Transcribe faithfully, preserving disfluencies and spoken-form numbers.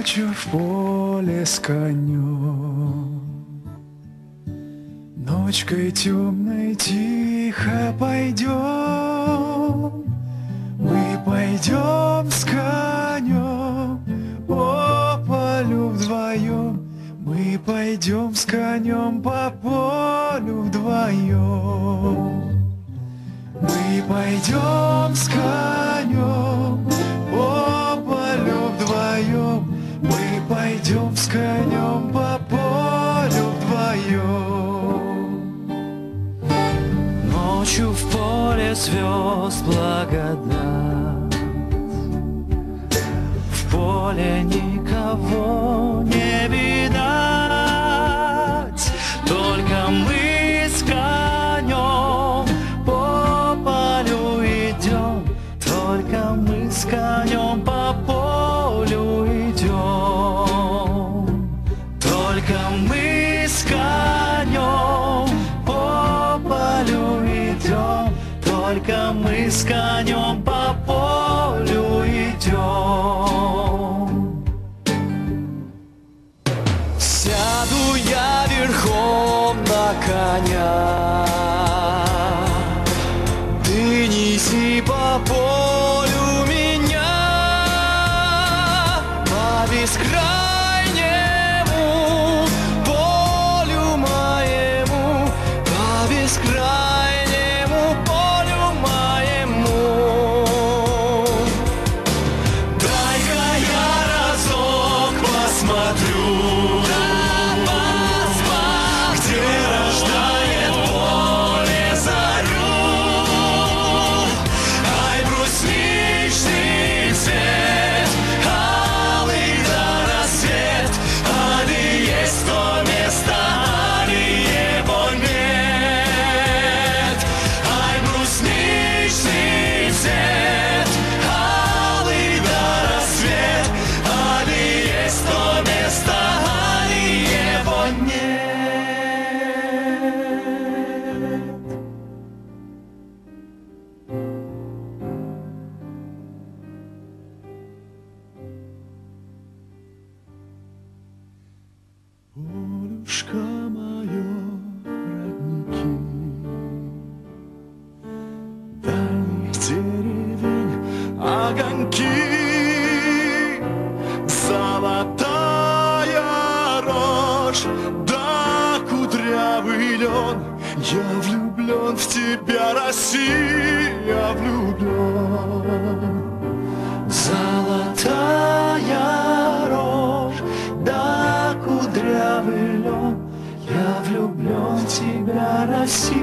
Ночью в поле с конем, ночкой темной тихо пойдем. Мы пойдем с конем по полю вдвоем. Мы пойдем с конем по полю вдвоем. Мы пойдем с конем по полю вдвоем. Мы пойдем с конем по полю вдвоем. Ночью в поле звезд благодать, в поле никого не видать, только мы с конем по полю идем, только мы с конем по полю идем, только мы с конем по полю идем, только мы с конем по полю идем. Сяду я верхом на коня, ты неси по полю меня по бескрайнему полю моему, по бескрайнему полю моему. Дай-ка я разок посмотрю, где рождает поле зарю. Ай, брусничный цвет, алый до рассвет, али есть то место, али его нет. Ай, брусничный цвет, алый до рассвет, али есть то место, али его нет. Полюшка мое, родники, дальних деревень огоньки, золотая рожь да кудрявый лен. Я влюблен в тебя, Россия, влюблен. Золотая рожь да кудрявый лен, я влюблен в тебя, Россия.